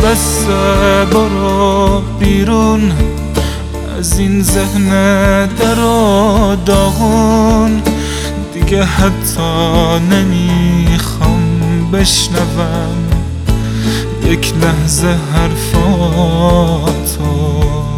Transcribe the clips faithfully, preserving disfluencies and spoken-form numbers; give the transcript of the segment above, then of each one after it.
بس برو بیرون از این ذهن در و داغون. دیگه حتی نمیخوام بشنوم یک لحظه حرفاتو.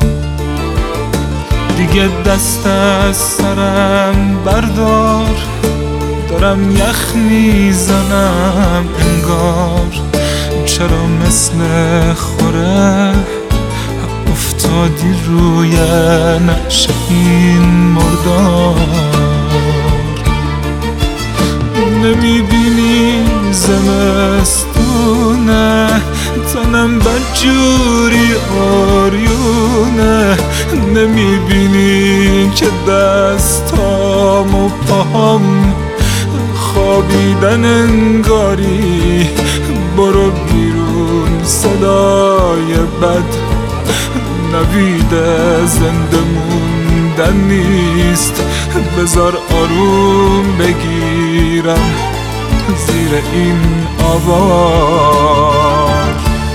دیگه دست از سرم بردار، دارم یخ میزنم انگار. چرا مثل خوره افتادی روی نقش این مردار؟ نمیبینی زمستونه تنم بدجوری آریونه؟ نمیبینی که دستام و پاهم خوابیدن انگاری؟ برو بیرون صدای بد نوید زنده موندن نیست. بذار آروم بگیرم زیر این آوار.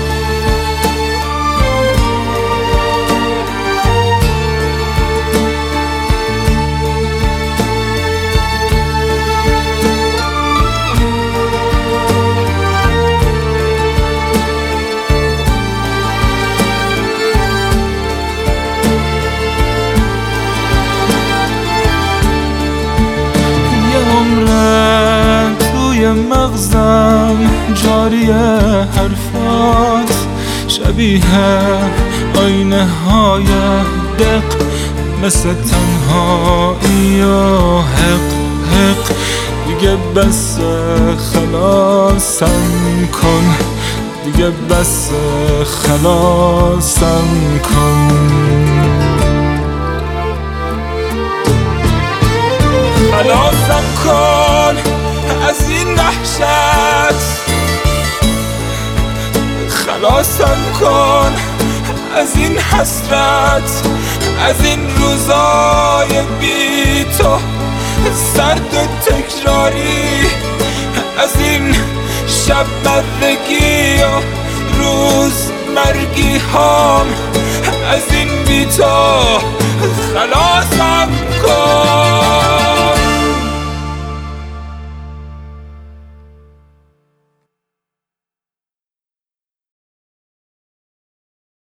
مغزم جاری حرفات شبیه آینه های دق، مثل تنهایی و حق حق. دیگه بس خلاصم کن، دیگه بس خلاصم کن. خلاصم کن از این وحشت، خلاصم کن از این حسرت، از این روزای بی تو سرد و تکراری، از این شب مرگی و روز مرگی هام، از این بی تو. خلاصم